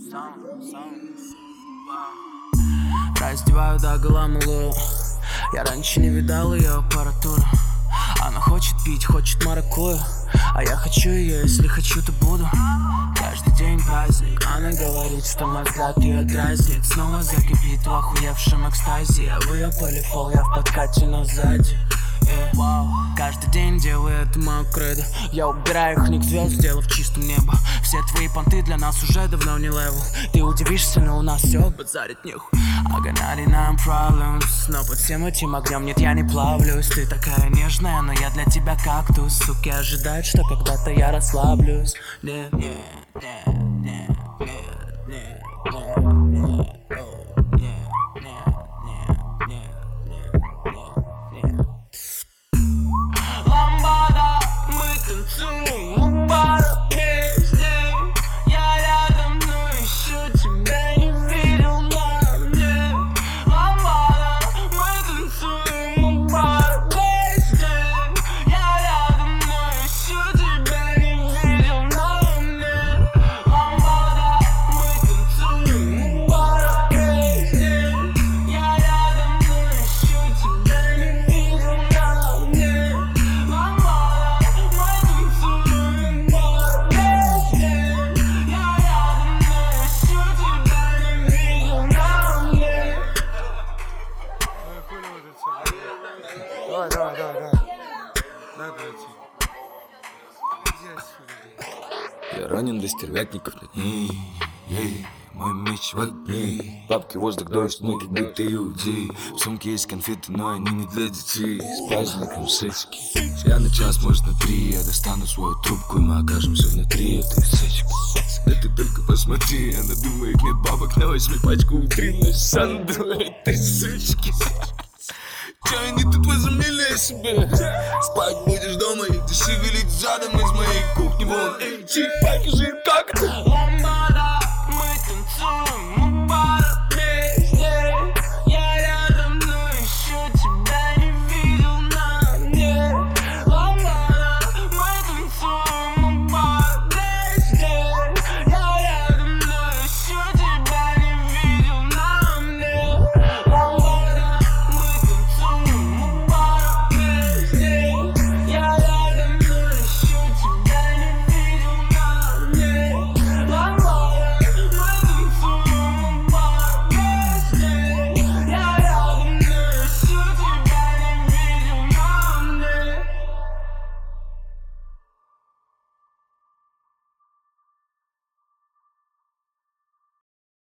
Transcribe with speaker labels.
Speaker 1: Раздеваю догола малую. Я раньше не видал ее аппаратуру. Она хочет пить, хочет маракую. А я хочу ее, если хочу, то буду. Каждый день праздник. Она говорит, что мой взгляд ее дразнит. Снова закипит в охуевшем экстазе. Я в ее полифол, я в подкате, но сзади. Каждый день делаю это мое кредо. Я убираю их ник звезд, сделав чистым небо. Все твои понты для нас уже давно не левел. Ты удивишься, но у нас все базарит нехуй. I got 99 problems. Но под всем этим огнем нет, я не плавлюсь. Ты такая нежная, но я для тебя кактус. Суки ожидают, что когда-то я расслаблюсь. Нет, нет, нет, нет, нет, нет, нет, ламбада, мы танцуем у бара песни. Я рядом, но еще тебя не видел на мне. Ламбада, мы танцуем у бара песни. Я рядом, но еще тебя не видел на мне. Ламбада, мы танцуем у бара песни. Я рядом, но еще тебя не видел на мне.
Speaker 2: Давай. Дай пройти.
Speaker 3: Я ранен до стервятников на ней. Мой меч в огне. Бабки, воздух, дождь, ноги будто иудеи. В сумке есть конфеты, но они не для детей. С праздником сечки. Я на час, может на 3. Я достану свою трубку, и мы окажемся внутри этой сечки. Да ты только посмотри, она думает, нет бабок, на 8 пачку утренней сандру этой сучки. Чё они тут возомнили себе? Спать будешь дома, и ты шевелить задом из моей кухни. Вон, эй, чик, покажи, как ты.